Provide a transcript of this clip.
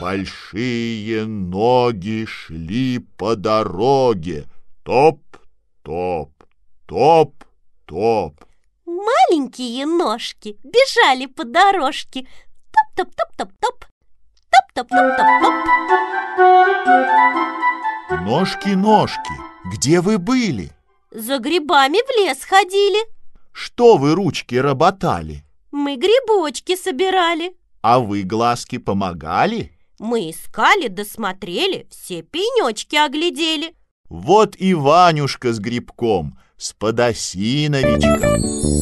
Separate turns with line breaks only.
Большие ноги шли по дороге. Топ, топ, топ, топ.
Маленькие ножки бежали по дорожке. Топ-топ-топ-топ-топ. Топ-топ-топ-топ-топ.
Ножки, где вы были?
За грибами в лес ходили.
Что вы ручки работали?
Мы грибочки собирали.
А вы глазки помогали?
Мы искали, досмотрели, все пенечки оглядели.
Вот и Ванюшка с грибком, с подосиновичком.